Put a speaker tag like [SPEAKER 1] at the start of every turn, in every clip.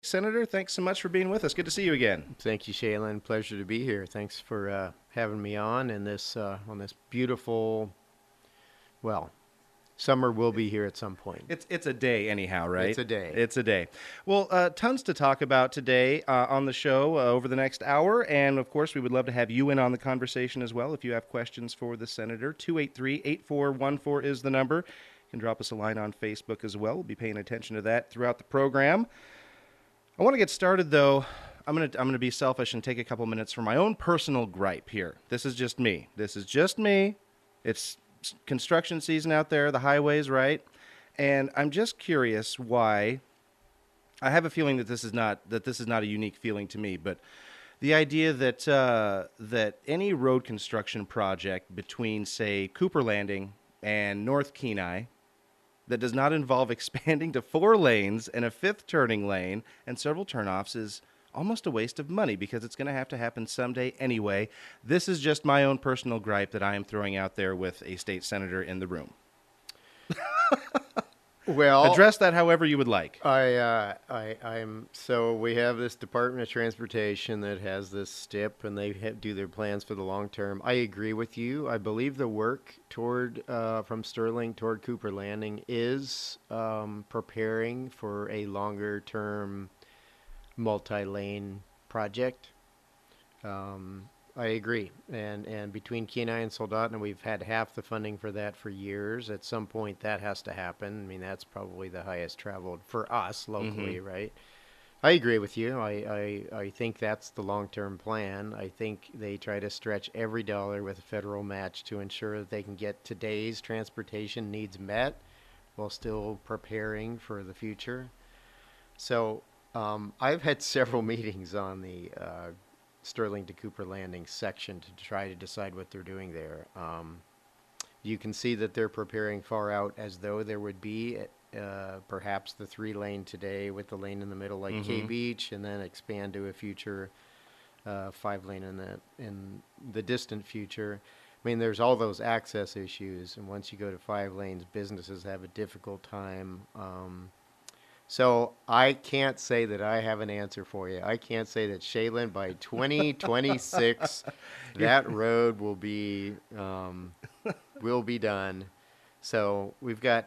[SPEAKER 1] Senator, thanks so much for being with us. Good to see you again.
[SPEAKER 2] Thank you, Shaylin. Pleasure to be here. Thanks for having me on this beautiful. Well, summer will be here at some point.
[SPEAKER 1] It's a day anyhow,
[SPEAKER 2] It's
[SPEAKER 1] right?
[SPEAKER 2] a day.
[SPEAKER 1] It's a day. Well, tons to talk about today on the show over the next hour. And of course, we would love to have you in on the conversation as well. If you have questions for the Senator, 283-8414 is the number. You can drop us a line on Facebook as well. We'll be paying attention to that throughout the program. I want to get started though. I'm gonna be selfish and take a couple minutes for my own personal gripe here. This is just me. This is just me. It's construction season out there, the highways, right? And I'm just curious why. I have a feeling that this is not a unique feeling to me, but the idea that any road construction project between, say, Cooper Landing and North Kenai that does not involve expanding to 4 lanes and a fifth turning lane and several turnoffs is almost a waste of money because it's going to happen someday anyway. This is just my own personal gripe that I am throwing out there with a state senator in the room.
[SPEAKER 2] Well,
[SPEAKER 1] Address that however you would like.
[SPEAKER 2] I'm so we have this Department of Transportation that has this STIP, and do their plans for the long term. I agree with you. I believe the work toward from Sterling toward Cooper Landing is preparing for a longer term multi-lane project. I agree. And between Kenai and Soldotna, we've had half the funding for that for years. At some point, that has to happen. I mean, that's probably the highest traveled for us locally, right? I agree with you. I think that's the long-term plan. I think they try to stretch every dollar with a federal match to ensure that they can get today's transportation needs met while still preparing for the future. So I've had several meetings on the Sterling to Cooper Landing section to try to decide what they're doing there. You can see that they're preparing far out as though there would be perhaps the 3 lane today with the lane in the middle like K Beach, and then expand to a future 5 lane in the distant future. I mean, there's all those access issues, and once you go to 5 lanes, businesses have a difficult time. So I can't say that I have an answer for you. I can't say that Shaylin by 2026 that road will be done. So we've got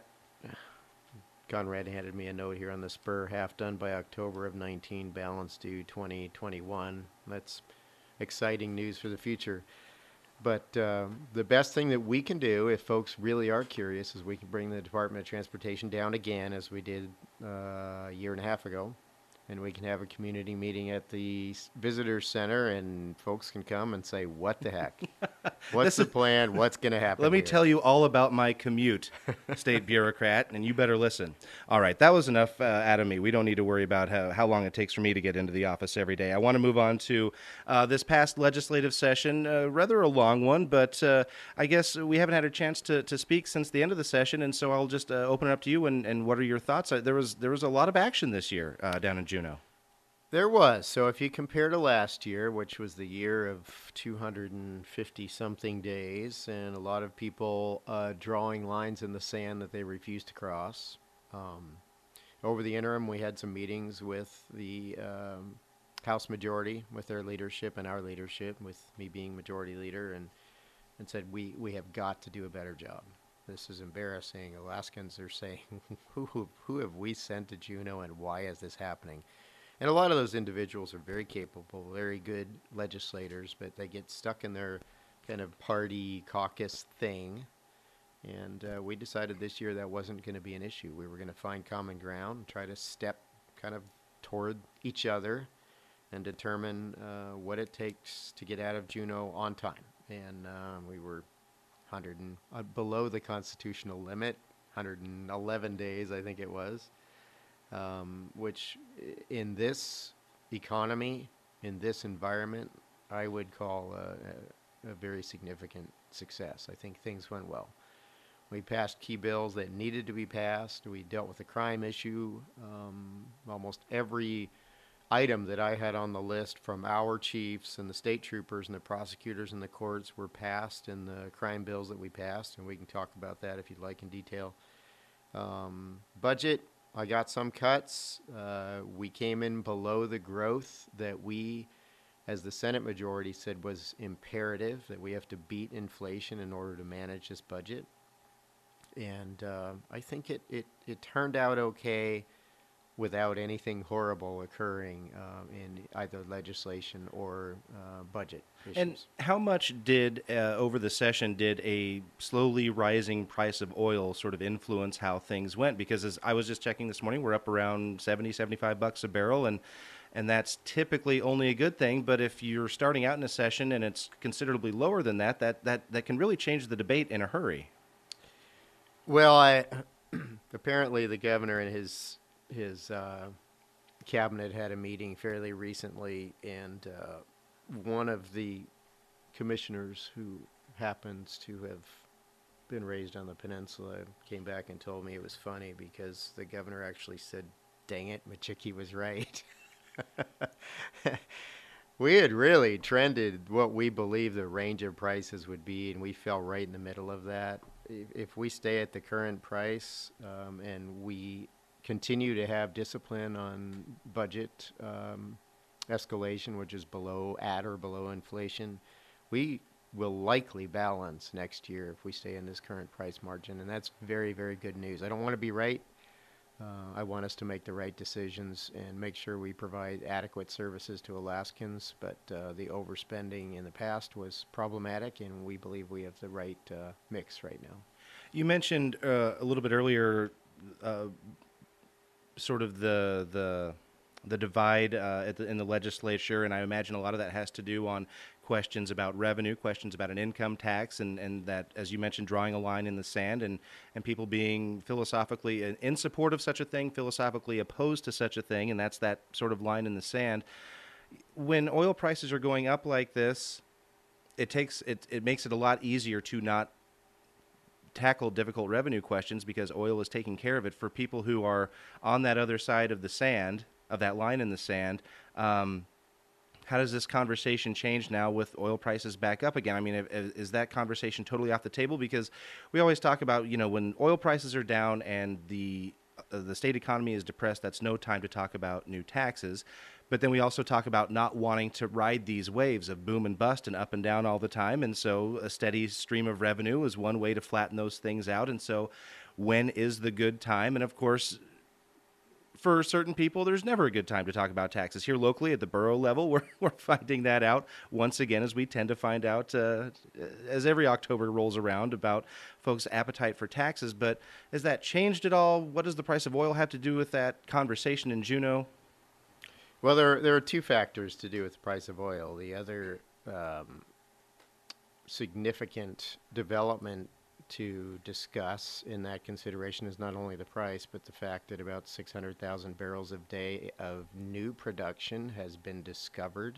[SPEAKER 2] Conrad handed me a note here on the spur, half done by October of 19, balance due 2021. That's exciting news for the future. But the best thing that we can do, if folks really are curious, is we can bring the Department of Transportation down again, as we did a year and a half ago, and we can have a community meeting at the visitor center, and folks can come and say, "What the heck? What's the plan? What's going to happen
[SPEAKER 1] Let me
[SPEAKER 2] here?"
[SPEAKER 1] tell you all about my commute, state bureaucrat, and you better listen. All right, that was enough out of me. We don't need to worry about how long it takes for me to get into the office every day. I want to move on to this past legislative session, rather a long one, but I guess we haven't had a chance to speak since the end of the session, and so I'll just open it up to you. And what are your thoughts? There was a lot of action this year down in Juneau.
[SPEAKER 2] There was. So if you compare to last year, which was the year of 250 something days, and a lot of people drawing lines in the sand that they refused to cross. Um, Over the interim, we had some meetings with the House majority, with their leadership and our leadership, with me being majority leader, and said we have got to do a better job. This is embarrassing. Alaskans are saying, who have we sent to Juneau, and why is this happening? And a lot of those individuals are very capable, very good legislators, but they get stuck in their kind of party caucus thing. And we decided this year that wasn't going to be an issue. We were going to find common ground and try to step kind of toward each other and determine what it takes to get out of Juneau on time. And we were 100 and below the constitutional limit, 111 days, I think it was, which in this economy, in this environment, I would call a very significant success. I think things went well. We passed key bills that needed to be passed. We dealt with the crime issue. Almost every item that I had on the list from our chiefs and the state troopers and the prosecutors and the courts were passed in the crime bills that we passed, and we can talk about that if you'd like in detail. Budget, I got some cuts. We came in below the growth that we, as the Senate majority said, was imperative, that we have to beat inflation in order to manage this budget. And I think it turned out okay without anything horrible occurring in either legislation or budget
[SPEAKER 1] And
[SPEAKER 2] issues.
[SPEAKER 1] how much did, over the session, did a slowly rising price of oil sort of influence how things went? Because as I was just checking this morning, we're up around 70, $75 a barrel, and that's typically only a good thing. But if you're starting out in a session and it's considerably lower than that, that can really change the debate in a hurry.
[SPEAKER 2] Well, I apparently the governor and his cabinet had a meeting fairly recently, and one of the commissioners who happens to have been raised on the peninsula came back and told me it was funny because the governor actually said, "Dang it, Machicki was right." We had really trended what we believe the range of prices would be, and we fell right in the middle of that. If we stay at the current price and we continue to have discipline on budget escalation, which is at or below inflation, we will likely balance next year if we stay in this current price margin, and that's very, very good news. I don't want to be right. I want us to make the right decisions and make sure we provide adequate services to Alaskans, but the overspending in the past was problematic, and we believe we have the right mix right now.
[SPEAKER 1] You mentioned a little bit earlier, uh, sort of the divide in the legislature, and I imagine a lot of that has to do on questions about revenue, questions about an income tax, and that, as you mentioned, drawing a line in the sand, and people being philosophically in support of such a thing, philosophically opposed to such a thing, and that's that sort of line in the sand. When oil prices are going up like this, it makes it a lot easier to not tackle difficult revenue questions because oil is taking care of it for people who are on that other side of the sand, of that line in the sand. How does this conversation change now with oil prices back up again? I mean, is that conversation totally off the table? Because we always talk about, when oil prices are down and the state economy is depressed, that's no time to talk about new taxes. But then we also talk about not wanting to ride these waves of boom and bust and up and down all the time. And so a steady stream of revenue is one way to flatten those things out. And so when is the good time? And of course, for certain people, there's never a good time to talk about taxes. Here locally at the borough level, we're finding that out once again, as we tend to find out as every October rolls around about folks' appetite for taxes. But has that changed at all? What does the price of oil have to do with that conversation in Juneau?
[SPEAKER 2] Well, there are two factors to do with the price of oil. The other significant development to discuss in that consideration is not only the price, but the fact that about 600,000 barrels a day of new production has been discovered,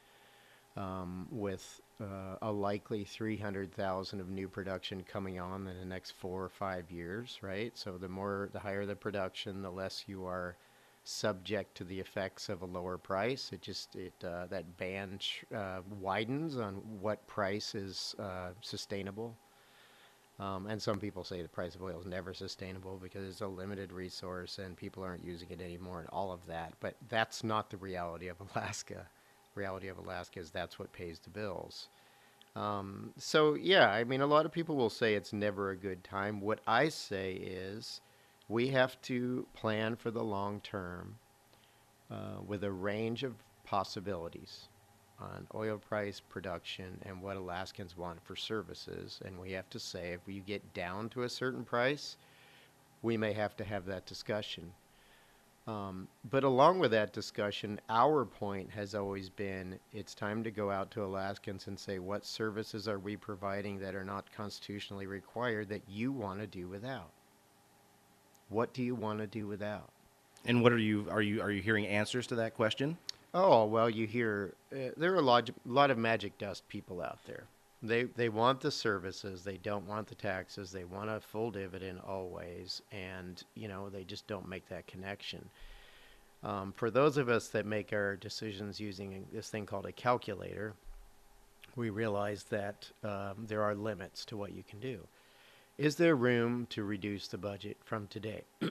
[SPEAKER 2] with a likely 300,000 of new production coming on in the next 4 or 5 years, right? So the higher the production, the less you are subject to the effects of a lower price. That band widens on what price is sustainable. And some people say the price of oil is never sustainable because it's a limited resource and people aren't using it anymore and all of that. But that's not the reality of Alaska. The reality of Alaska is that's what pays the bills. So, yeah, I mean, a lot of people will say it's never a good time. What I say is we have to plan for the long term with a range of possibilities on oil price, production, and what Alaskans want for services. And we have to say, if we get down to a certain price, we may have to have that discussion. But along with that discussion, our point has always been it's time to go out to Alaskans and say, what services are we providing that are not constitutionally required that you want to do without? What do you want to do without?
[SPEAKER 1] And what are you hearing answers to that question?
[SPEAKER 2] Oh, well, you hear there are a lot of magic dust people out there. They want the services, they don't want the taxes, they want a full dividend always, and they just don't make that connection. For those of us that make our decisions using this thing called a calculator, we realize that there are limits to what you can do. Is there room to reduce the budget from today?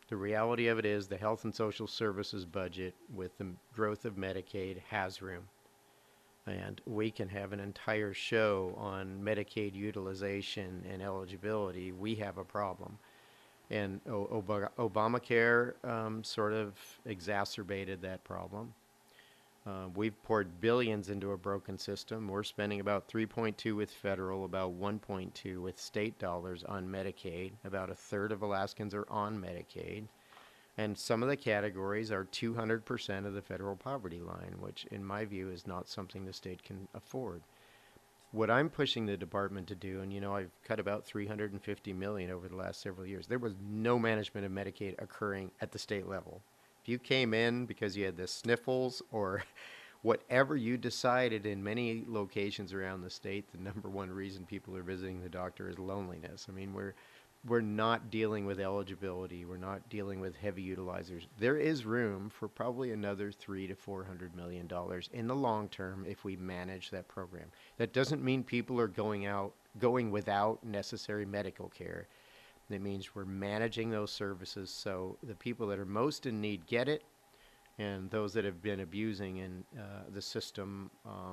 [SPEAKER 2] The reality of it is the health and social services budget with the growth of Medicaid has room. And we can have an entire show on Medicaid utilization and eligibility. We have a problem. And Obamacare sort of exacerbated that problem. We've poured billions into a broken system. We're spending about 3.2 with federal, about 1.2 with state dollars on Medicaid. About a third of Alaskans are on Medicaid. And some of the categories are 200% of the federal poverty line, which in my view is not something the state can afford. What I'm pushing the department to do, and I've cut about 350 million over the last several years. There was no management of Medicaid occurring at the state level. If you came in because you had the sniffles or whatever you decided, in many locations around the state, the number one reason people are visiting the doctor is loneliness. I mean, we're not dealing with eligibility. We're not dealing with heavy utilizers. There is room for probably another $300 to $400 million in the long term if we manage that program. That doesn't mean people are going without necessary medical care. It means we're managing those services so the people that are most in need get it, and those that have been abusing the system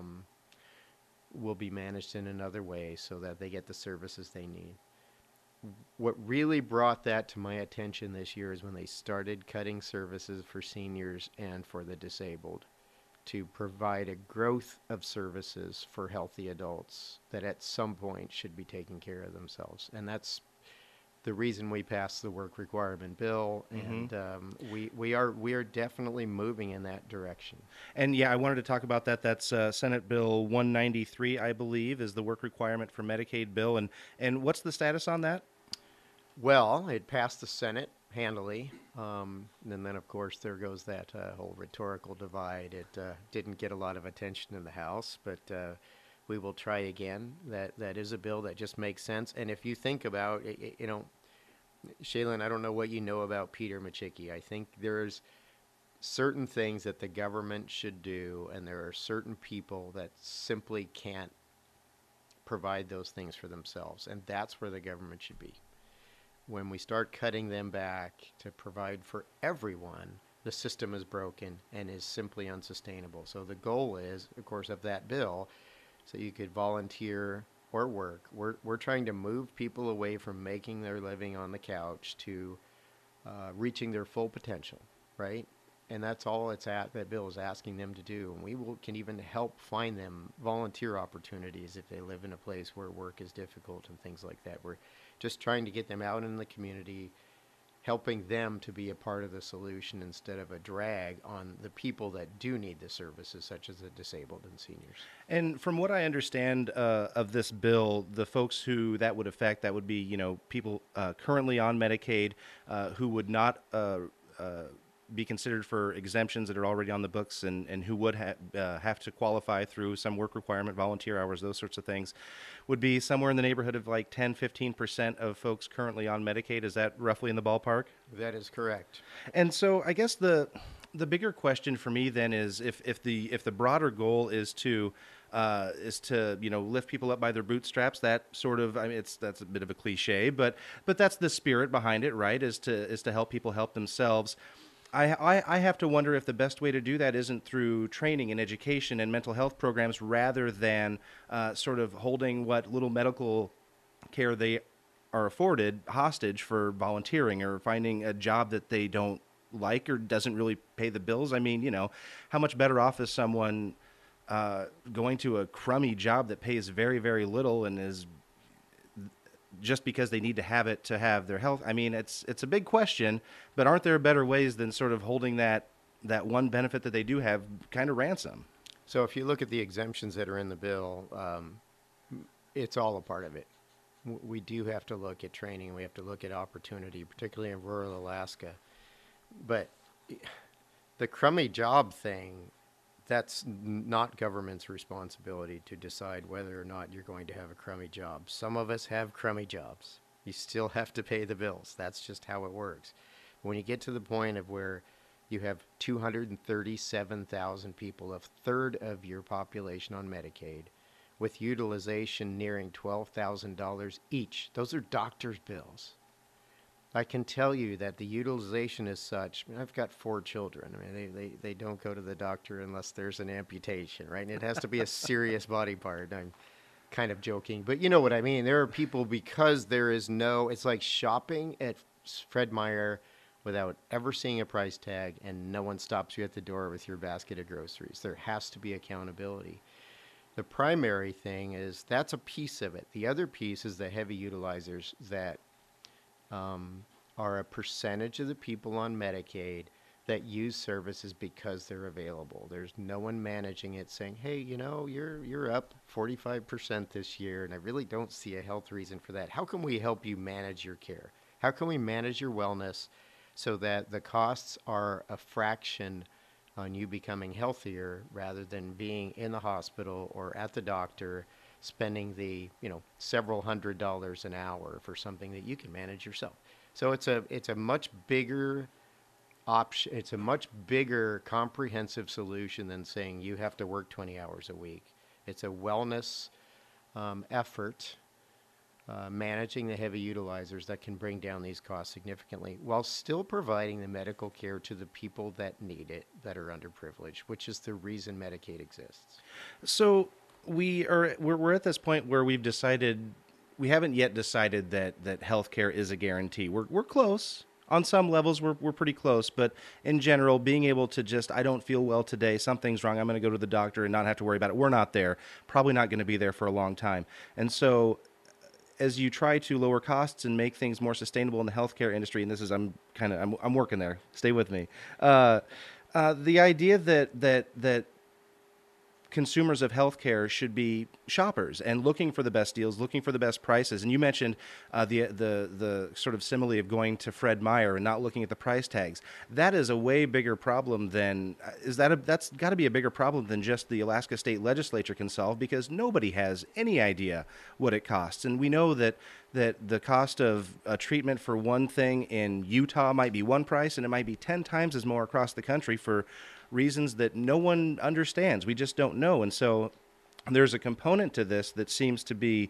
[SPEAKER 2] will be managed in another way so that they get the services they need. What really brought that to my attention this year is when they started cutting services for seniors and for the disabled to provide a growth of services for healthy adults that at some point should be taking care of themselves. And that's the reason we passed the work requirement bill, and we are definitely moving in that direction.
[SPEAKER 1] And yeah, I wanted to talk about that. That's Senate Bill 193, I believe, is the work requirement for Medicaid bill. And what's the status on that?
[SPEAKER 2] Well, it passed the Senate handily, and then of course there goes that whole rhetorical divide. It didn't get a lot of attention in the House, but we will try again. That is a bill that just makes sense. And if you think about it, Shaylin, I don't know what you know about Peter Machicki. I think there's certain things that the government should do, and there are certain people that simply can't provide those things for themselves, and that's where the government should be. When we start cutting them back to provide for everyone, the system is broken and is simply unsustainable. So the goal is, of course, of that bill, so you could volunteer or work. We're trying to move people away from making their living on the couch to reaching their full potential, right? And that's all that bill is asking them to do. And can even help find them volunteer opportunities if they live in a place where work is difficult and things like that. We're just trying to get them out in the community, helping them to be a part of the solution instead of a drag on the people that do need the services, such as the disabled and seniors.
[SPEAKER 1] And from what I understand of this bill, the folks who that would affect, that would be, people currently on Medicaid who would not be considered for exemptions that are already on the books and who would have to qualify through some work requirement, volunteer hours, those sorts of things, would be somewhere in the neighborhood of like 10-15% of folks currently on Medicaid. Is that roughly in the ballpark?
[SPEAKER 2] That is correct.
[SPEAKER 1] And so I guess the bigger question for me then is if the broader goal is to lift people up by their bootstraps, that sort of, I mean, that's a bit of a cliche, but that's the spirit behind it, right? Is to help people help themselves. I have to wonder if the best way to do that isn't through training and education and mental health programs rather than sort of holding what little medical care they are afforded hostage for volunteering or finding a job that they don't like or doesn't really pay the bills. I mean, how much better off is someone going to a crummy job that pays very, very little and is just because they need to have it to have their health? I mean, it's a big question, but aren't there better ways than sort of holding that one benefit that they do have kind of ransom?
[SPEAKER 2] So if you look at the exemptions that are in the bill, it's all a part of it. We do have to look at training. We have to look at opportunity, particularly in rural Alaska. But the crummy job thing, that's not government's responsibility to decide whether or not you're going to have a crummy job. Some of us have crummy jobs. You still have to pay the bills. That's just how it works. When you get to the point of where you have 237,000 people, a third of your population on Medicaid, with utilization nearing $12,000 each, those are doctor's bills. I can tell you that the utilization is such. I mean, I've got 4 children. I mean, they don't go to the doctor unless there's an amputation, right? And it has to be a serious body part. I'm kind of joking, but you know what I mean. There are people because there is no. It's like shopping at Fred Meyer without ever seeing a price tag, and no one stops you at the door with your basket of groceries. There has to be accountability. The primary thing is that's a piece of it. The other piece is the heavy utilizers that are a percentage of the people on Medicaid that use services because they're available. There's no one managing it saying, "Hey, you know, you're up 45% this year and I really don't see a health reason for that. How can we help you manage your care? How can we manage your wellness so that the costs are a fraction on you becoming healthier rather than being in the hospital or at the doctor spending the, several $100s an hour for something that you can manage yourself." So it's a much bigger option. It's a much bigger comprehensive solution than saying you have to work 20 hours a week. It's a wellness effort, managing the heavy utilizers that can bring down these costs significantly while still providing the medical care to the people that need it, that are underprivileged, which is the reason Medicaid exists.
[SPEAKER 1] So we're at this point where we haven't yet decided that healthcare is a guarantee. We're close. On some levels, we're pretty close, but in general, being able to just, I don't feel well today, something's wrong, I'm going to go to the doctor and not have to worry about it. We're not there. Probably not going to be there for a long time. And so as you try to lower costs and make things more sustainable in the healthcare industry, and this is I'm working there. Stay with me. The idea that consumers of healthcare should be shoppers and looking for the best deals, looking for the best prices. And you mentioned the sort of simile of going to Fred Meyer and not looking at the price tags. That is a way bigger problem than that's got to be a bigger problem than just the Alaska State Legislature can solve, because nobody has any idea what it costs. And we know that the cost of a treatment for one thing in Utah might be one price, and it might be 10 times as more across the country for reasons that no one understands. We just don't know. And so there's a component to this that seems to be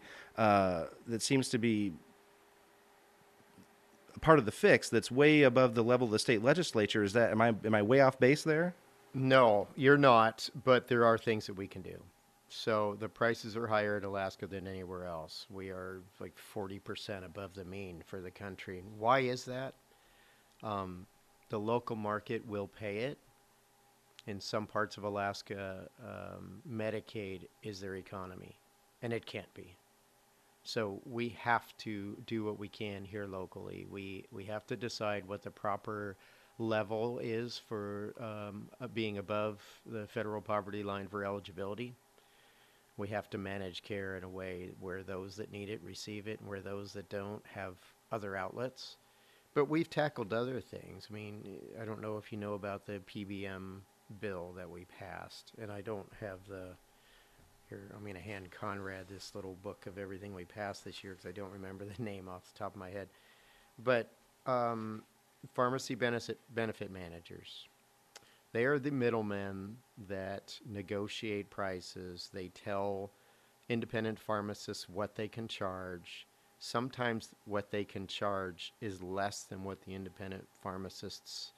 [SPEAKER 1] part of the fix that's way above the level of the state legislature. Is that am I way off base there?
[SPEAKER 2] No, you're not, but there are things that we can do. So the prices are higher in Alaska than anywhere else. We are like 40% above the mean for the country. Why is that? The local market will pay it. In some parts of Alaska, Medicaid is their economy, and it can't be. So we have to do what we can here locally. We have to decide what the proper level is for being above the federal poverty line for eligibility. We have to manage care in a way where those that need it receive it, and where those that don't have other outlets. But we've tackled other things. I mean, I don't know if you know about the PBM bill that we passed, and I don't have here, I'm going to hand Conrad this little book of everything we passed this year because I don't remember the name off the top of my head. But pharmacy benefit managers, they are the middlemen that negotiate prices. They tell independent pharmacists what they can charge. Sometimes what they can charge is less than what the independent pharmacists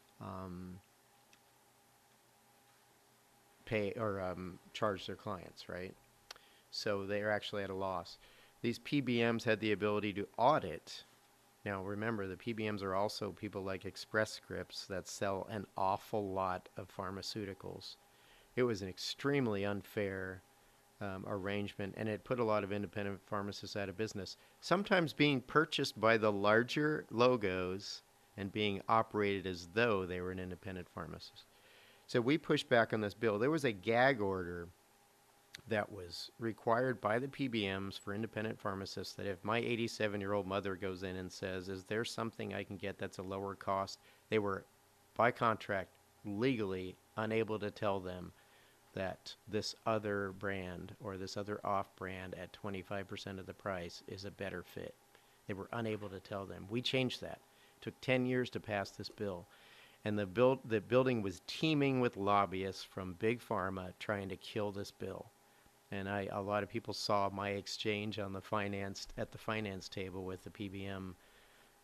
[SPEAKER 2] pay or charge their clients, right? So they're actually at a loss. These PBMs had the ability to audit. Now remember, the PBMs are also people like Express Scripts that sell an awful lot of pharmaceuticals. It was an extremely unfair arrangement, and it put a lot of independent pharmacists out of business, sometimes being purchased by the larger logos and being operated as though they were an independent pharmacist. So we pushed back on this bill. There was a gag order that was required by the PBMs for independent pharmacists that if my 87-year-old mother goes in and says, is there something I can get that's a lower cost, they were, by contract, legally unable to tell them that this other brand or this other off-brand at 25% of the price is a better fit. They were unable to tell them. We changed that. It took 10 years to pass this bill. And the building was teeming with lobbyists from Big Pharma trying to kill this bill. And a lot of people saw my exchange on at the finance table with the PBM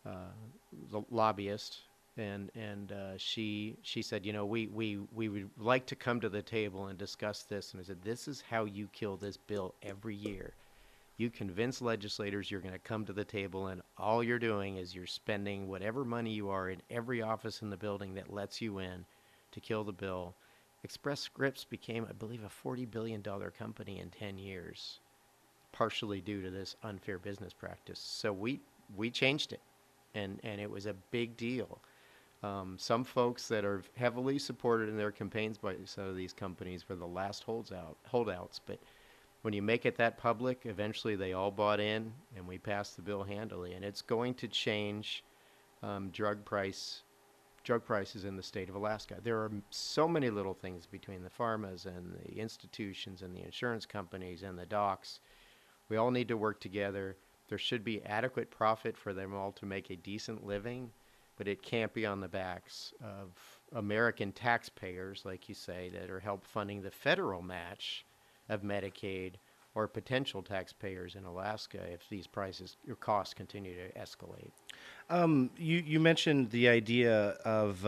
[SPEAKER 2] the lobbyist, and she said, we would like to come to the table and discuss this. And I said, this is how you kill this bill every year. You convince legislators you're going to come to the table, and all you're doing is you're spending whatever money you are in every office in the building that lets you in to kill the bill. Express Scripts became, I believe, a $40 billion company in 10 years, partially due to this unfair business practice. So we changed it, and it was a big deal. Some folks that are heavily supported in their campaigns by some of these companies were the last holdouts, but when you make it that public, eventually they all bought in, and we passed the bill handily. And it's going to change drug prices in the state of Alaska. There are so many little things between the pharmas and the institutions and the insurance companies and the docs. We all need to work together. There should be adequate profit for them all to make a decent living, but it can't be on the backs of American taxpayers, like you say, that are help funding the federal match of Medicaid, or potential taxpayers in Alaska if these prices or costs continue to escalate.
[SPEAKER 1] You mentioned the idea of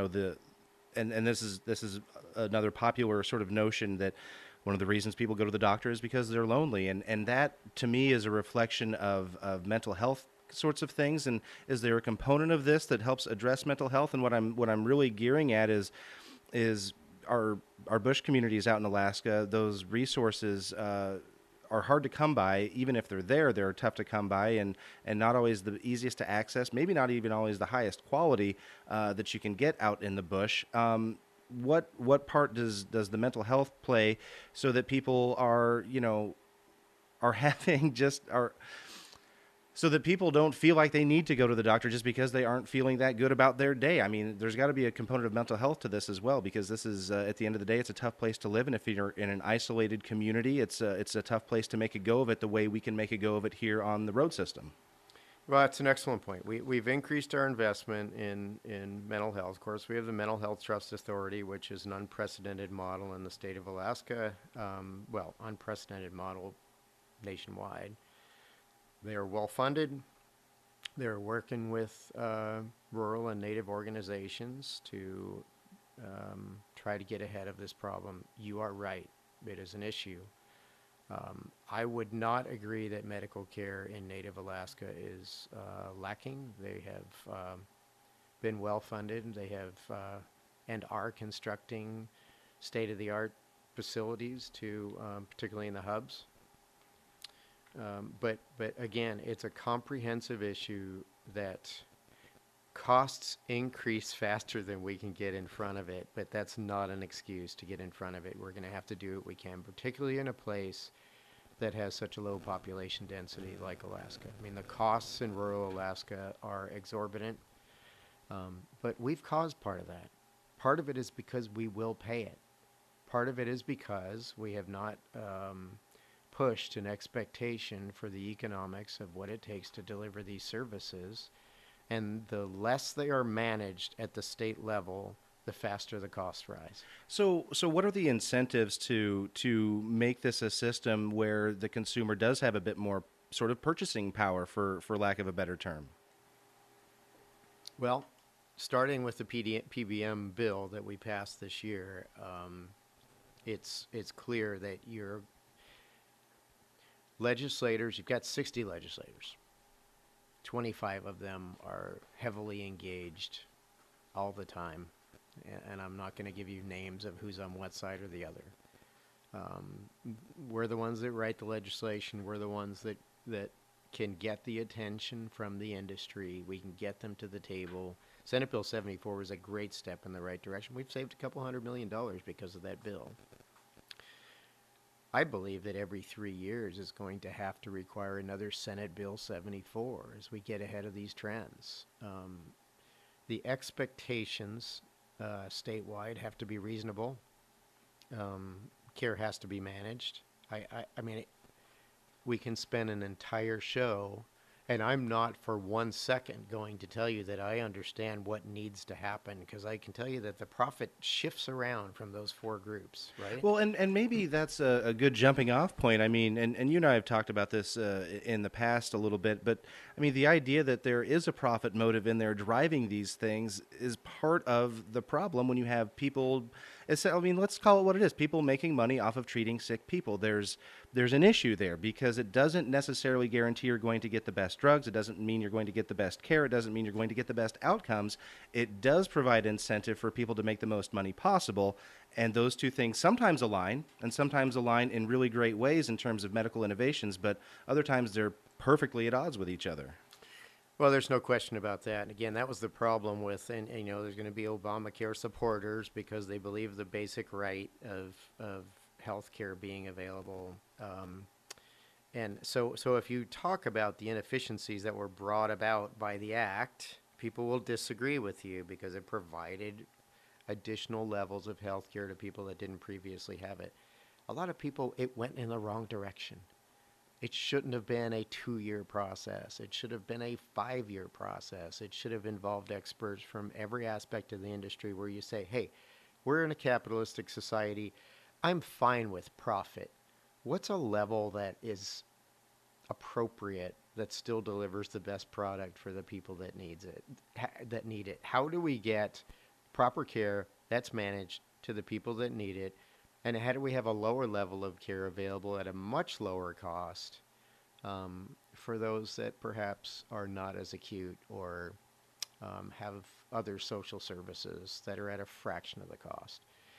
[SPEAKER 1] and this is another popular sort of notion that one of the reasons people go to the doctor is because they're lonely, and that to me is a reflection of mental health sorts of things. And is there a component of this that helps address mental health? And what I'm really gearing at is our bush communities out in Alaska. Those resources are hard to come by. Even if they're there, they're tough to come by, and not always the easiest to access. Maybe not even always the highest quality that you can get out in the bush. What part does the mental health play so that people are having just are so that people don't feel like they need to go to the doctor just because they aren't feeling that good about their day? I mean, there's got to be a component of mental health to this as well, because this is, at the end of the day, it's a tough place to live. And if you're in an isolated community, it's a tough place to make a go of it the way we can make a go of it here on the road system.
[SPEAKER 2] Well, that's an excellent point. We've increased our investment in mental health. Of course, we have the Mental Health Trust Authority, which is an unprecedented model in the state of Alaska. Unprecedented model nationwide. They are well funded. They're working with rural and native organizations to try to get ahead of this problem. You are right. It is an issue. I would not agree that medical care in native Alaska is lacking. They have been well funded. They have and are constructing state-of-the-art facilities to, particularly in the hubs. But again, it's a comprehensive issue that costs increase faster than we can get in front of it, but that's not an excuse to get in front of it. We're going to have to do what we can, particularly in a place that has such a low population density like Alaska. I mean, the costs in rural Alaska are exorbitant, but we've caused part of that. Part of it is because we will pay it. Part of it is because we have not pushed an expectation for the economics of what it takes to deliver these services. And the less they are managed at the state level, the faster the costs rise.
[SPEAKER 1] So what are the incentives to make this a system where the consumer does have a bit more sort of purchasing power, for lack of a better term?
[SPEAKER 2] Well, starting with the PBM bill that we passed this year, it's clear that your legislators, you've got 60 legislators. 25 of them are heavily engaged all the time. And I'm not going to give you names of who's on what side or the other. We're the ones that write the legislation. We're the ones that can get the attention from the industry. We can get them to the table. Senate Bill 74 was a great step in the right direction. We've saved a couple $100 million because of that bill. I believe that every 3 years is going to have to require another Senate Bill 74 as we get ahead of these trends. The expectations statewide have to be reasonable. Care has to be managed. I mean, we can spend an entire show And I'm not for 1 second going to tell you that I understand what needs to happen, because I can tell you that the profit shifts around from those four groups, right?
[SPEAKER 1] Well, and maybe that's a good jumping off point. I mean, and you and I have talked about this in the past a little bit, but I mean, the idea that there is a profit motive in there driving these things is part of the problem when you have people. I mean, let's call it what it is: people making money off of treating sick people. There's an issue there because it doesn't necessarily guarantee you're going to get the best drugs. It doesn't mean you're going to get the best care. It doesn't mean you're going to get the best outcomes. It does provide incentive for people to make the most money possible. And those two things sometimes align, and sometimes align in really great ways in terms of medical innovations, but other times they're perfectly at odds with each other.
[SPEAKER 2] Well, there's no question about that. And again, that was the problem with, and there's going to be Obamacare supporters because they believe the basic right of health care being available. And so if you talk about the inefficiencies that were brought about by the act, people will disagree with you because it provided additional levels of health care to people that didn't previously have it. A lot of people, it went in the wrong direction. It shouldn't have been a 2 year process. It should have been a 5 year process. It should have involved experts from every aspect of the industry where you say, hey, we're in a capitalistic society. I'm fine with profit. What's a level that is appropriate that still delivers the best product for the people that need it? How do we get proper care that's managed to the people that need it? And how do we have a lower level of care available at a much lower cost for those that perhaps are not as acute or have other social services that are at a fraction of the cost?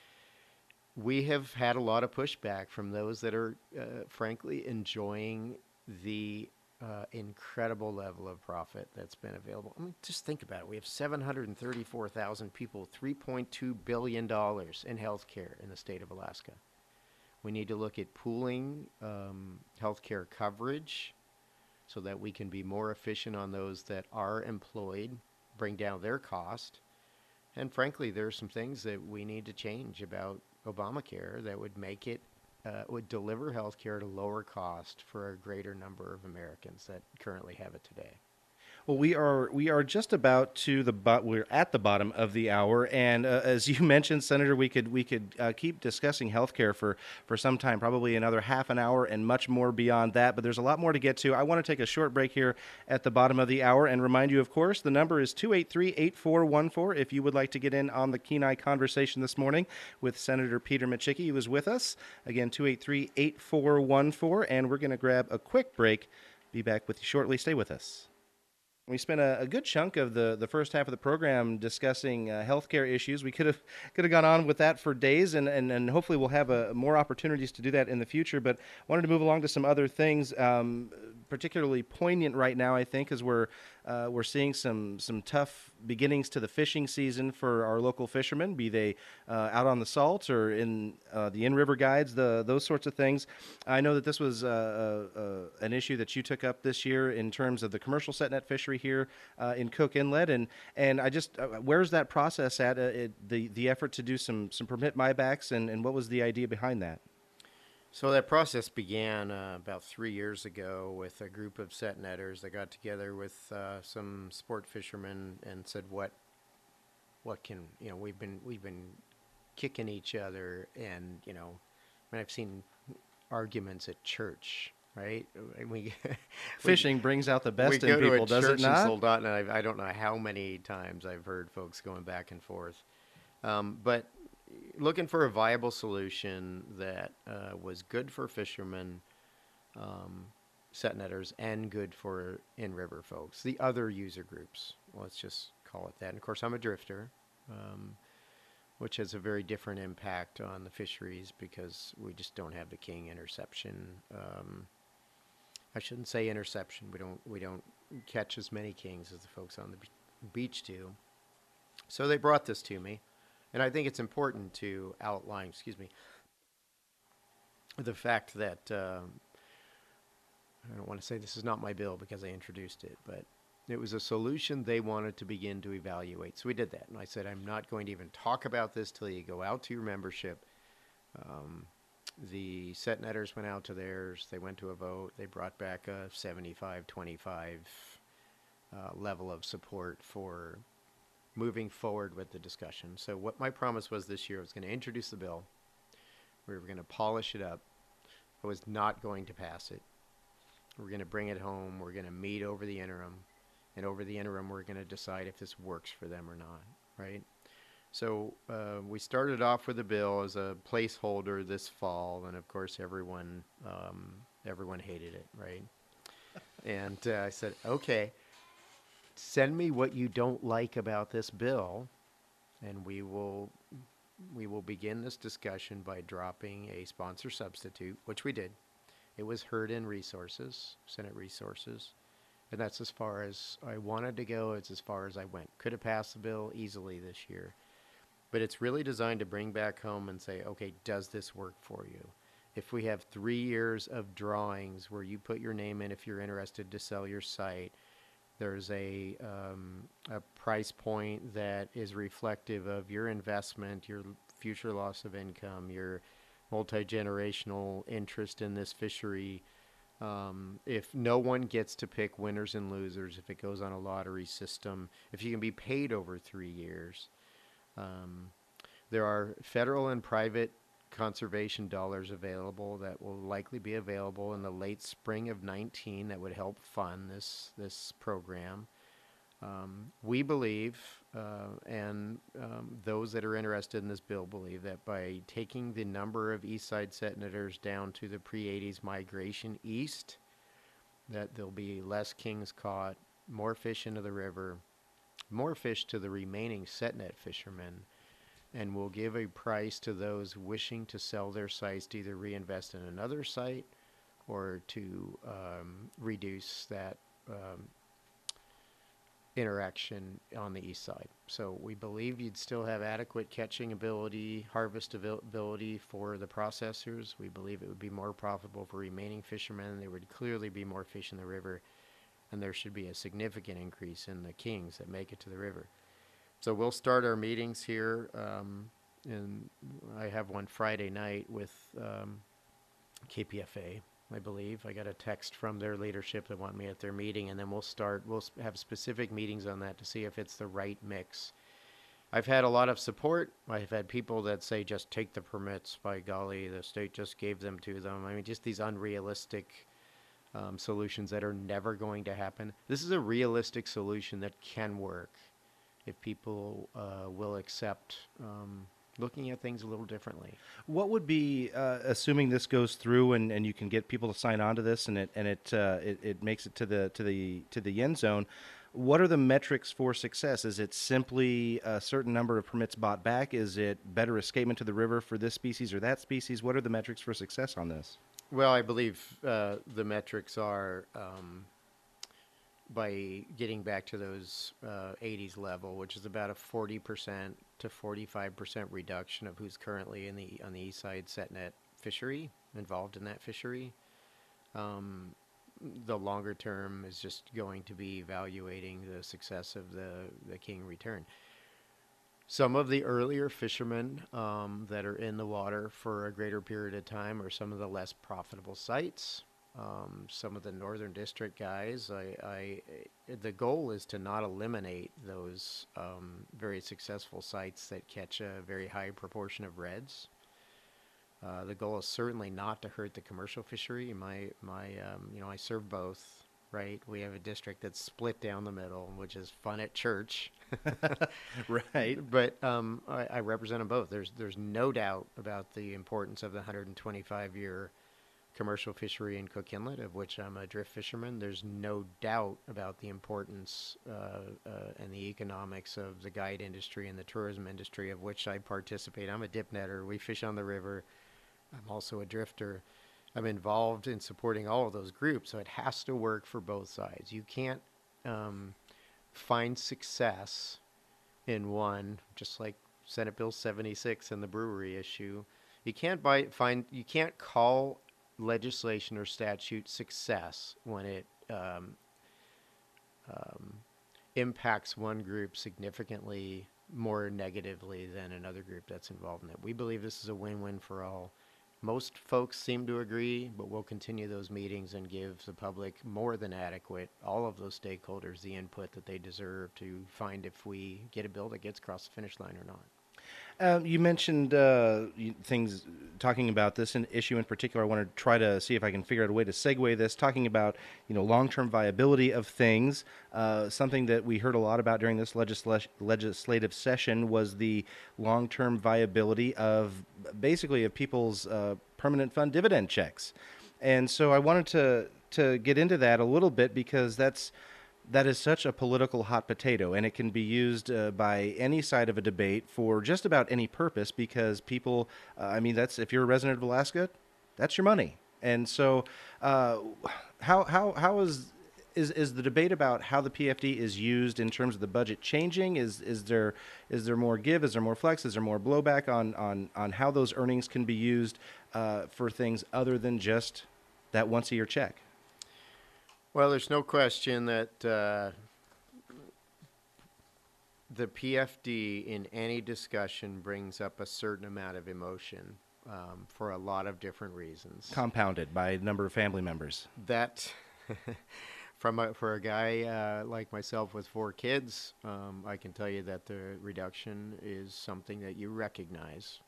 [SPEAKER 2] We have had a lot of pushback from those that are, frankly, enjoying the incredible level of profit that's been available. I mean, just think about it. We have 734,000 people, $3.2 billion in health care in the state of Alaska. We need to look at pooling healthcare coverage so that we can be more efficient on those that are employed, bring down their cost. And frankly, there are some things that we need to change about Obamacare that would make it, would deliver health care at a lower cost for a greater number of Americans that currently have it today.
[SPEAKER 1] Well, we are just about to we're at the bottom of the hour, and as you mentioned, Senator, we could keep discussing healthcare for some time, probably another half an hour, and much more beyond that. But there's a lot more to get to. I want to take a short break here at the bottom of the hour, and remind you, of course, the number is 283-8414. If you would like to get in on the Kenai conversation this morning with Senator Peter Micciche, who is with us again, 283-8414, and we're going to grab a quick break. Be back with you shortly. Stay with us. We spent a good chunk of the first half of the program discussing healthcare issues. We could have gone on with that for days, and hopefully we'll have more opportunities to do that in the future. But wanted to move along to some other things, particularly poignant right now, I think, as we're seeing some tough beginnings to the fishing season for our local fishermen, be they out on the salt or in the in-river guides, those sorts of things. I know that this was an issue that you took up this year in terms of the commercial set net fishery here in Cook Inlet, and I just where's that process at? The effort to do some permit buybacks, and what was the idea behind that?
[SPEAKER 2] So that process began about 3 years ago with a group of set netters that got together with some sport fishermen and said, what can we've been kicking each other, and I've seen arguments at church, right? We
[SPEAKER 1] Fishing brings out the
[SPEAKER 2] we
[SPEAKER 1] best in
[SPEAKER 2] go to a
[SPEAKER 1] people, does it
[SPEAKER 2] church in
[SPEAKER 1] not?
[SPEAKER 2] Soldotna. I don't know how many times I've heard folks going back and forth, but looking for a viable solution that was good for fishermen, set netters, and good for in-river folks, the other user groups. Let's just call it that. And of course, I'm a drifter, which has a very different impact on the fisheries because we just don't have the king interception. I shouldn't say interception. We don't catch as many kings as the folks on the beach do. So they brought this to me. And I think it's important to outline, the fact that I don't want to say this is not my bill because I introduced it, but it was a solution they wanted to begin to evaluate. So we did that. And I said, I'm not going to even talk about this till you go out to your membership The set netters went out to theirs. They went to a vote. They brought back a 75-25 level of support for moving forward with the discussion. So what my promise was this year, I was going to introduce the bill. We were going to polish it up. I was not going to pass it. We're going to bring it home. We're going to meet over the interim. And over the interim, we're going to decide if this works for them or not, right? So we started off with a bill as a placeholder this fall, and of course everyone hated it, right? And I said, okay, send me what you don't like about this bill, and we will begin this discussion by dropping a sponsor substitute, which we did. It was heard in resources, Senate resources, and that's as far as I wanted to go. It's as far as I went. Could have passed the bill easily this year. But it's really designed to bring back home and say, okay, does this work for you? If we have 3 years of drawings where you put your name in if you're interested to sell your site, there's a price point that is reflective of your investment, your future loss of income, your multi-generational interest in this fishery. If no one gets to pick winners and losers, if it goes on a lottery system, if you can be paid over 3 years, there are federal and private conservation dollars available that will likely be available in the late spring of 19 that would help fund this program. We believe, and those that are interested in this bill believe, that by taking the number of east side set netters down to the pre-80s migration east, that there'll be less kings caught, more fish into the river, more fish to the remaining set net fishermen, and will give a price to those wishing to sell their sites to either reinvest in another site or to reduce that interaction on the east side. So we believe you'd still have adequate catching ability, harvest ability for the processors. We believe it would be more profitable for remaining fishermen. There would clearly be more fish in the river, and there should be a significant increase in the kings that make it to the river. So we'll start our meetings here, and I have one Friday night with KPFA, I believe. I got a text from their leadership that want me at their meeting, and then we'll have specific meetings on that to see if it's the right mix. I've had a lot of support. I've had people that say, just take the permits, by golly, the state just gave them to them. I mean, just these unrealistic solutions that are never going to happen. This is a realistic solution that can work if people will accept looking at things a little differently.
[SPEAKER 1] What would be, assuming this goes through and you can get people to sign on to this and it makes it to the end zone? What are the metrics for success? Is it simply a certain number of permits bought back? Is it better escapement to the river for this species or that species? What are the metrics for success on this?
[SPEAKER 2] Well, I believe the metrics are by getting back to those 80s level, which is about a 40% to 45% reduction of who's currently on the east side set net fishery, involved in that fishery. The longer term is just going to be evaluating the success of the king return. Some of the earlier fishermen that are in the water for a greater period of time are some of the less profitable sites. Some of the Northern District guys, the goal is to not eliminate those very successful sites that catch a very high proportion of reds. The goal is certainly not to hurt the commercial fishery. I serve both, right? We have a district that's split down the middle, which is fun at church.
[SPEAKER 1] Right.
[SPEAKER 2] But I represent them both. There's no doubt about the importance of the 125-year commercial fishery in Cook Inlet, of which I'm a drift fisherman. There's no doubt about the importance and the economics of the guide industry and the tourism industry, of which I participate. I'm a dip netter. We fish on the river. I'm also a drifter. I'm involved in supporting all of those groups, so it has to work for both sides. You can't find success in one, just like Senate Bill 76 and the brewery issue. You can't call legislation or statute success when it impacts one group significantly more negatively than another group that's involved in it. We believe this is a win-win for all. Most folks seem to agree, but we'll continue those meetings and give the public more than adequate, all of those stakeholders, the input that they deserve to find if we get a bill that gets across the finish line or not.
[SPEAKER 1] You mentioned things talking about this issue in particular. I want to try to see if I can figure out a way to segue this, talking about long-term viability of things. Something that we heard a lot about during this legislative session was the long-term viability of basically of people's permanent fund dividend checks, and so I wanted to get into that a little bit because that is such a political hot potato, and it can be used by any side of a debate for just about any purpose because people, I mean, that's if you're a resident of Alaska, that's your money. And so, how is the debate about how the PFD is used in terms of the budget changing? Is there more give? Is there more flex? Is there more blowback on how those earnings can be used for things other than just that once a year check?
[SPEAKER 2] Well, there's no question that the PFD in any discussion brings up a certain amount of emotion for a lot of different reasons.
[SPEAKER 1] Compounded by a number of family members.
[SPEAKER 2] That, for a guy like myself with 4 kids, I can tell you that the reduction is something that you recognize.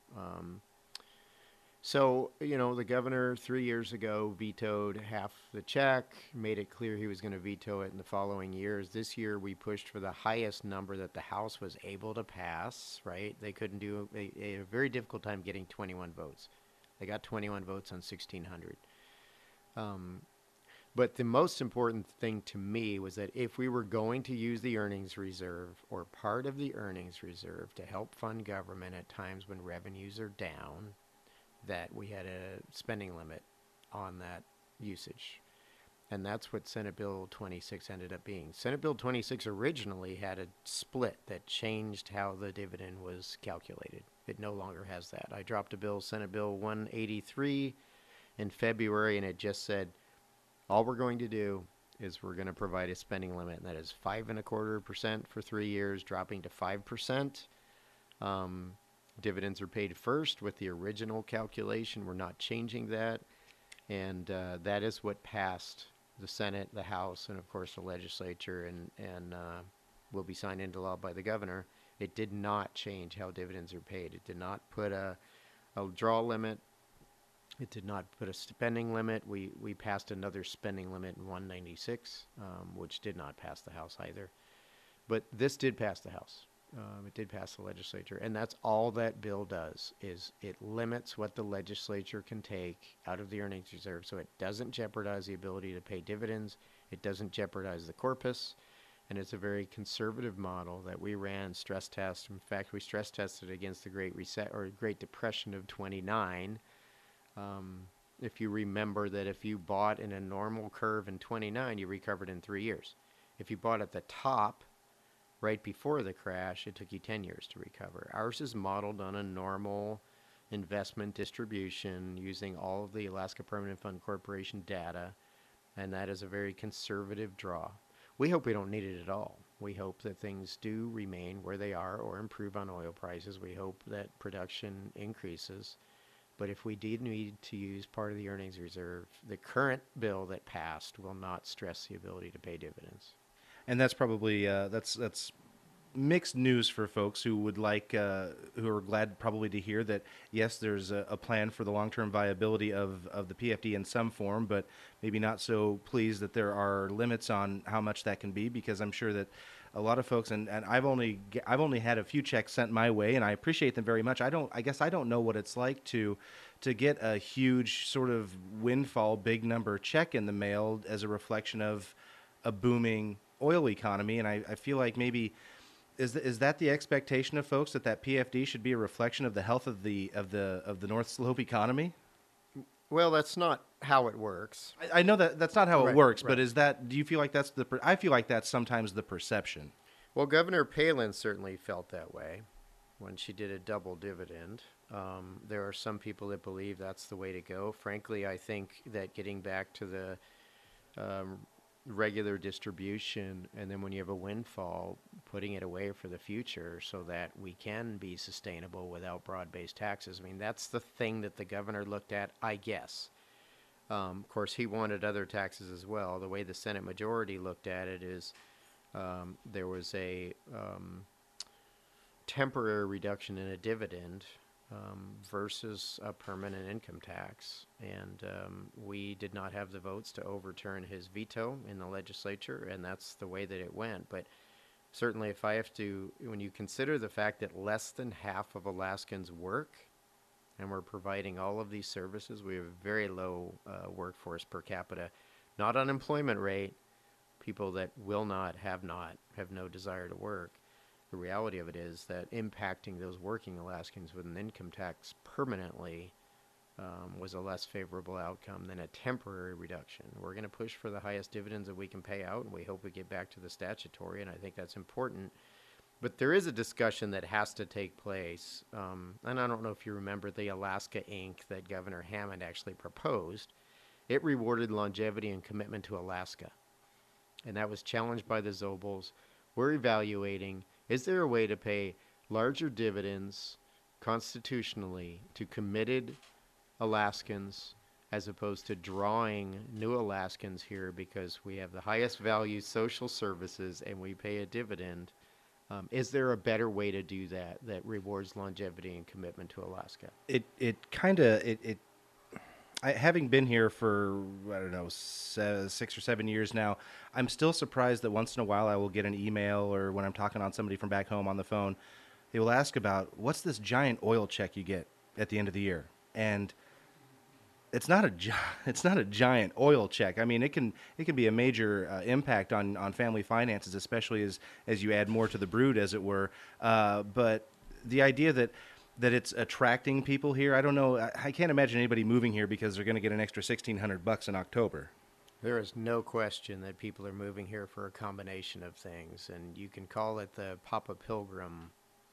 [SPEAKER 2] So, the governor 3 years ago vetoed half the check, made it clear he was going to veto it in the following years. This year, we pushed for the highest number that the House was able to pass, right? They couldn't they had a very difficult time getting 21 votes. They got 21 votes on 1,600. But the most important thing to me was that if we were going to use the earnings reserve or part of the earnings reserve to help fund government at times when revenues are down, that we had a spending limit on that usage. And that's what Senate Bill 26 ended up being. Senate Bill 26 originally had a split that changed how the dividend was calculated. It no longer has that. I dropped a bill, Senate Bill 183, in February, and it just said, all we're going to do is we're going to provide a spending limit, and that is 5.25% for 3 years, dropping to 5%. Dividends are paid first with the original calculation. We're not changing that. And that is what passed the Senate, the House, and of course the legislature, and will be signed into law by the governor. It did not change how dividends are paid. It did not put a draw limit. It did not put a spending limit. We passed another spending limit in 196, which did not pass the House either. But this did pass the House. It did pass the legislature, and that's all that bill does, is it limits what the legislature can take out of the earnings reserve, so it doesn't jeopardize the ability to pay dividends, it doesn't jeopardize the corpus, and it's a very conservative model that we ran stress tests. In fact, we stress tested against the Great Reset or Great Depression of 29. If you remember that if you bought in a normal curve in 29, you recovered in 3 years. If you bought at the top right before the crash, it took you 10 years to recover. Ours is modeled on a normal investment distribution using all of the Alaska Permanent Fund Corporation data, and that is a very conservative draw. We hope we don't need it at all. We hope that things do remain where they are or improve on oil prices. We hope that production increases. But if we did need to use part of the earnings reserve, the current bill that passed will not stress the ability to pay dividends.
[SPEAKER 1] And that's probably that's mixed news for folks who would like who are glad probably to hear that yes, there's a plan for the long-term viability of the PFD in some form, but maybe not so pleased that there are limits on how much that can be, because I'm sure that a lot of folks, and I've only had a few checks sent my way, and I appreciate them very much. I guess I don't know what it's like to get a huge sort of windfall, big number check in the mail as a reflection of a booming oil economy, and I feel like maybe is that the expectation of folks, that PFD should be a reflection of the health of the North Slope economy?
[SPEAKER 2] Well, that's not how it works.
[SPEAKER 1] I know that's not how it works,
[SPEAKER 2] right.
[SPEAKER 1] but is that? Do you feel like that's I feel like that's sometimes the perception.
[SPEAKER 2] Well, Governor Palin certainly felt that way when she did a double dividend. There are some people that believe that's the way to go. Frankly, I think that getting back to the regular distribution, and then when you have a windfall, putting it away for the future so that we can be sustainable without broad-based taxes. I mean, that's the thing that the governor looked at, I guess. Of course, he wanted other taxes as well. The way the Senate majority looked at it is there was a temporary reduction in a dividend versus a permanent income tax. And we did not have the votes to overturn his veto in the legislature, and that's the way that it went. But certainly, if I have to, when you consider the fact that less than half of Alaskans work, and we're providing all of these services, we have a very low workforce per capita, not unemployment rate, people that will not, have no desire to work. The reality of it is that impacting those working Alaskans with an income tax permanently was a less favorable outcome than a temporary reduction. We're going to push for the highest dividends that we can pay out, and we hope we get back to the statutory, and I think that's important. But there is a discussion that has to take place, and I don't know if you remember the Alaska Inc. that Governor Hammond actually proposed. It rewarded longevity and commitment to Alaska, and that was challenged by the Zobels. We're evaluating, is there a way to pay larger dividends constitutionally to committed Alaskans as opposed to drawing new Alaskans here because we have the highest value social services and we pay a dividend? Is there a better way to do that that rewards longevity and commitment to Alaska?
[SPEAKER 1] Having been here for, I don't know, 6 or 7 years now, I'm still surprised that once in a while I will get an email, or when I'm talking on somebody from back home on the phone, they will ask about, what's this giant oil check you get at the end of the year? And it's not a giant oil check. I mean, it can be a major impact on family finances, especially as you add more to the brood, as it were. But the idea that it's attracting people here, I don't know. I can't imagine anybody moving here because they're going to get an extra $1,600 in October.
[SPEAKER 2] There is no question that people are moving here for a combination of things, and you can call it the Papa Pilgrim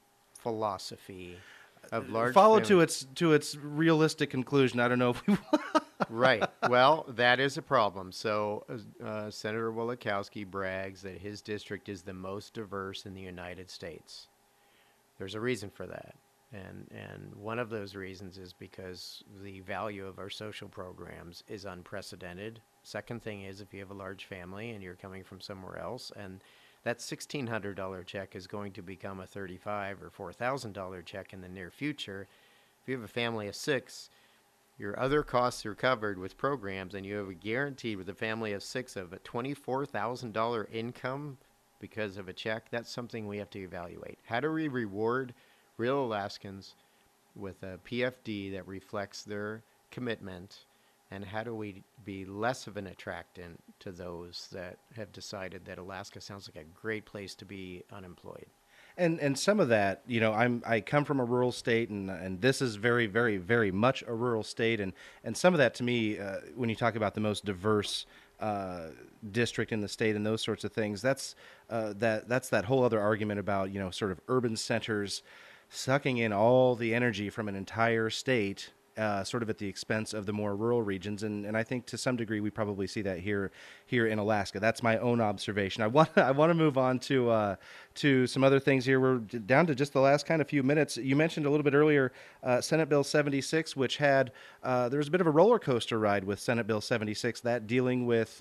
[SPEAKER 2] philosophy of large
[SPEAKER 1] Follow
[SPEAKER 2] family.
[SPEAKER 1] to its realistic conclusion. I don't know if we
[SPEAKER 2] Right. Well, that is a problem. So Senator Wielechowski brags that his district is the most diverse in the United States. There's a reason for that. And one of those reasons is because the value of our social programs is unprecedented. Second thing is, if you have a large family and you're coming from somewhere else, and that $1,600 check is going to become a $35,000 or $4,000 check in the near future. If you have a family of 6, your other costs are covered with programs, and you have a guaranteed with a family of 6 of a $24,000 income because of a check. That's something we have to evaluate. How do we reward real Alaskans with a PFD that reflects their commitment, and how do we be less of an attractant to those that have decided that Alaska sounds like a great place to be unemployed?
[SPEAKER 1] And some of that, I come from a rural state, and this is very, very, very much a rural state, and some of that to me, when you talk about the most diverse district in the state and those sorts of things, that's that whole other argument about sort of urban centers sucking in all the energy from an entire state, sort of at the expense of the more rural regions, and I think to some degree we probably see that here in Alaska. That's my own observation. I want to move on to some other things here. We're down to just the last kind of few minutes. You mentioned a little bit earlier Senate Bill 76, which had there was a bit of a roller coaster ride with Senate Bill 76, that dealing with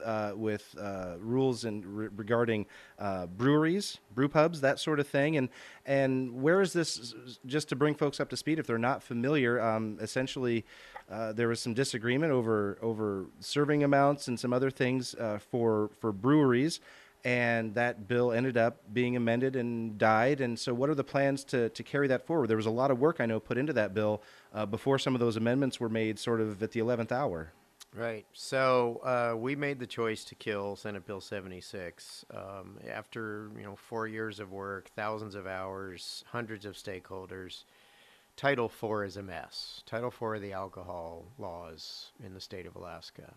[SPEAKER 1] rules regarding breweries, brew pubs, that sort of thing. And where is this? Just to bring folks up to speed, if they're not familiar, essentially there was some disagreement over serving amounts and some other things for breweries, and that bill ended up being amended and died. And so what are the plans to carry that forward? There was a lot of work, I know, put into that bill before some of those amendments were made sort of at the 11th hour.
[SPEAKER 2] Right. So we made the choice to kill Senate Bill 76 after 4 years of work, thousands of hours, hundreds of stakeholders. Title IV is a mess. Title IV of the alcohol laws in the state of Alaska.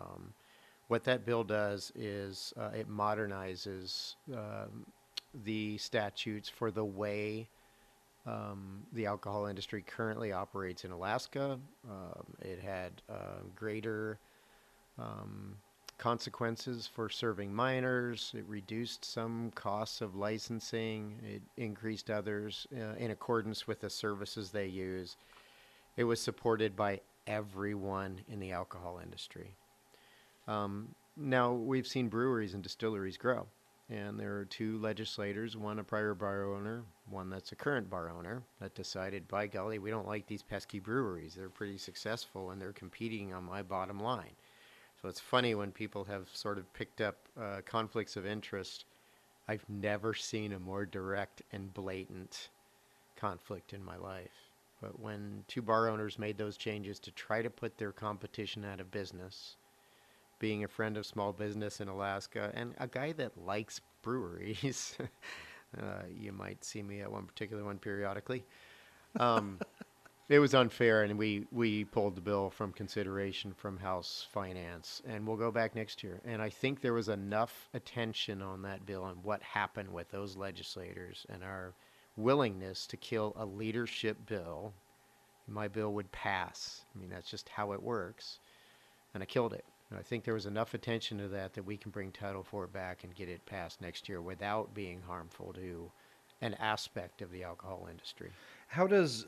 [SPEAKER 2] What that bill does is it modernizes the statutes for the way the alcohol industry currently operates in Alaska. It had greater consequences for serving minors. It reduced some costs of licensing. It increased others in accordance with the services they use. It was supported by everyone in the alcohol industry. Now, we've seen breweries and distilleries grow. And there are two legislators, one a prior bar owner, one that's a current bar owner, that decided, by golly, we don't like these pesky breweries. They're pretty successful and they're competing on my bottom line. So it's funny when people have sort of picked up conflicts of interest. I've never seen a more direct and blatant conflict in my life. But when two bar owners made those changes to try to put their competition out of business, being a friend of small business in Alaska and a guy that likes breweries, you might see me at one particular one periodically. It was unfair, and we pulled the bill from consideration from House Finance, and we'll go back next year. And I think there was enough attention on that bill and what happened with those legislators and our willingness to kill a leadership bill. My bill would pass. I mean, that's just how it works. And I killed it. And I think there was enough attention to that that we can bring Title IV back and get it passed next year without being harmful to an aspect of the alcohol industry.
[SPEAKER 1] How does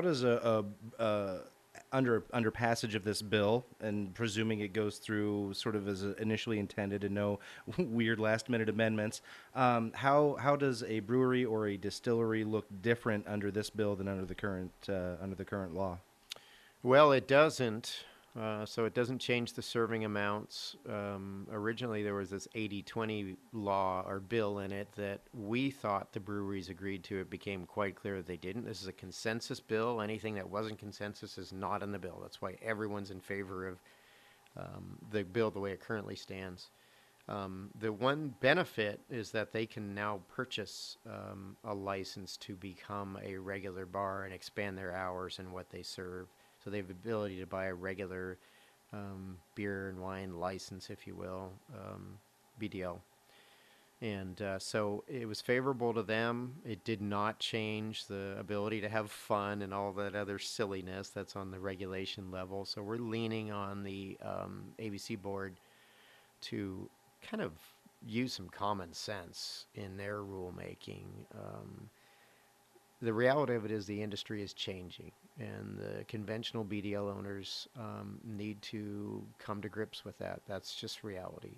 [SPEAKER 1] under passage of this bill, and presuming it goes through sort of as initially intended and no weird last minute amendments, how does a brewery or a distillery look different under this bill than under the current law?
[SPEAKER 2] Well, it doesn't. So it doesn't change the serving amounts. Originally, there was this 80-20 law or bill in it that we thought the breweries agreed to. It became quite clear that they didn't. This is a consensus bill. Anything that wasn't consensus is not in the bill. That's why everyone's in favor of the bill the way it currently stands. The one benefit is that they can now purchase a license to become a regular bar and expand their hours and what they serve. So they have the ability to buy a regular beer and wine license, if you will, BDL. And so it was favorable to them. It did not change the ability to have fun and all that other silliness that's on the regulation level. So we're leaning on the ABC board to kind of use some common sense in their rulemaking. The reality of it is the industry is changing, and the conventional BDL owners need to come to grips with that. That's just reality.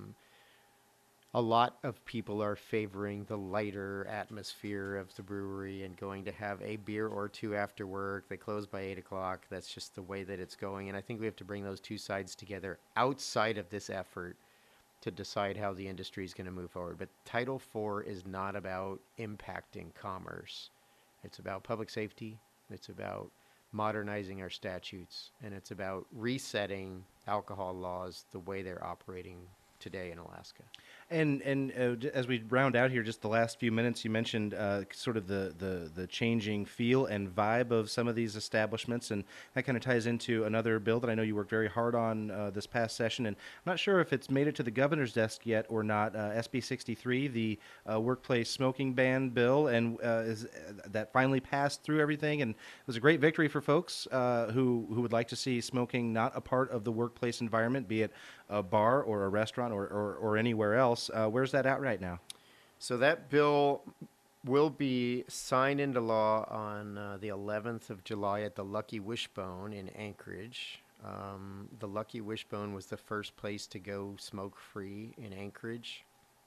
[SPEAKER 2] A lot of people are favoring the lighter atmosphere of the brewery and going to have a beer or two after work. They close by 8 o'clock. That's just the way that it's going. And I think we have to bring those two sides together outside of this effort to decide how the industry is going to move forward. But Title IV is not about impacting commerce. It's about public safety. It's about modernizing our statutes. And it's about resetting alcohol laws the way they're operating today in Alaska.
[SPEAKER 1] And as we round out here, just the last few minutes, you mentioned sort of the changing feel and vibe of some of these establishments, and that kind of ties into another bill that I know you worked very hard on this past session, and I'm not sure if it's made it to the governor's desk yet or not. SB 63, the workplace smoking ban bill, and that finally passed through everything, and it was a great victory for folks who would like to see smoking not a part of the workplace environment, be it a bar or a restaurant or anywhere else. Where's that at right now?
[SPEAKER 2] So that bill will be signed into law on the 11th of July at the Lucky Wishbone in Anchorage. The Lucky Wishbone was the first place to go smoke-free in Anchorage.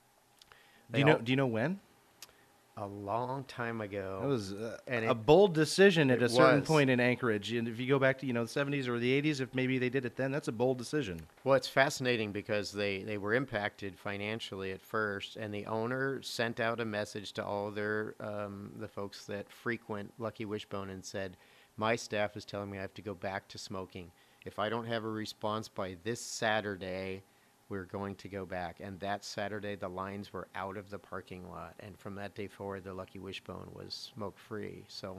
[SPEAKER 1] Do you know when?
[SPEAKER 2] A long time ago.
[SPEAKER 1] It was
[SPEAKER 2] and
[SPEAKER 1] a bold decision at a certain
[SPEAKER 2] was.
[SPEAKER 1] point in Anchorage. And if you go back to, the 70s or the 80s, if maybe they did it then, that's a bold decision.
[SPEAKER 2] Well, it's fascinating because they were impacted financially at first, and the owner sent out a message to all their the folks that frequent Lucky Wishbone and said, my staff is telling me I have to go back to smoking. If I don't have a response by this Saturday, we're going to go back. And that Saturday, the lines were out of the parking lot. And from that day forward, the Lucky Wishbone was smoke-free. So,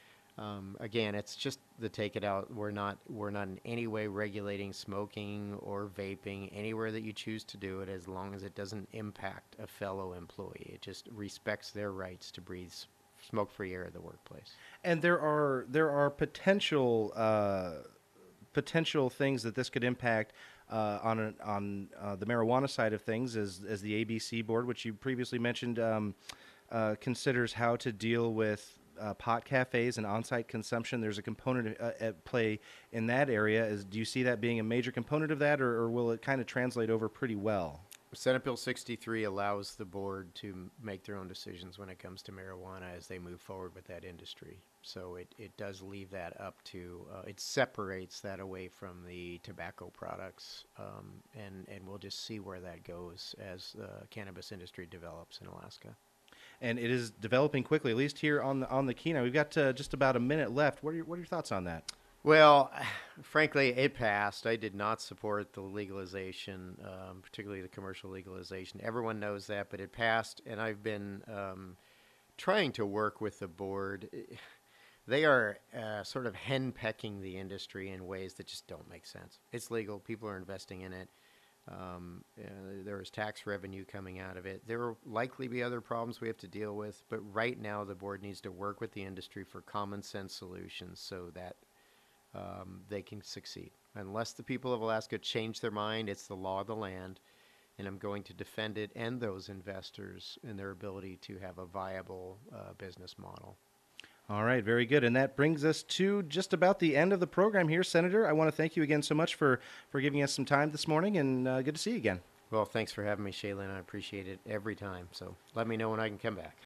[SPEAKER 2] again, it's just the take it out. We're not in any way regulating smoking or vaping anywhere that you choose to do it, as long as it doesn't impact a fellow employee. It just respects their rights to breathe smoke-free air at the workplace.
[SPEAKER 1] And there are potential things that this could impact on the marijuana side of things, as the ABC board, which you previously mentioned, considers how to deal with pot cafes and on-site consumption. There's a component at play in that area. Do you see that being a major component of that, or will it kind of translate over pretty well?
[SPEAKER 2] Senate Bill 63 allows the board to make their own decisions when it comes to marijuana as they move forward with that industry. So it does leave that up to, it separates that away from the tobacco products, and we'll just see where that goes as the cannabis industry develops in Alaska.
[SPEAKER 1] And it is developing quickly, at least here on the Kenai. We've got just about a minute left. What are your thoughts on that?
[SPEAKER 2] Well, frankly, it passed. I did not support the legalization, particularly the commercial legalization. Everyone knows that, but it passed, and I've been trying to work with the board. They are sort of henpecking the industry in ways that just don't make sense. It's legal. People are investing in it. There is tax revenue coming out of it. There will likely be other problems we have to deal with, but right now the board needs to work with the industry for common sense solutions so that they can succeed. Unless the people of Alaska change their mind, it's the law of the land, and I'm going to defend it and those investors in their ability to have a viable business model.
[SPEAKER 1] All right, very good. And that brings us to just about the end of the program here, Senator. I want to thank you again so much for giving us some time this morning, and good to see you again.
[SPEAKER 2] Well, thanks for having me, Shaylin. I appreciate it every time. So let me know when I can come back.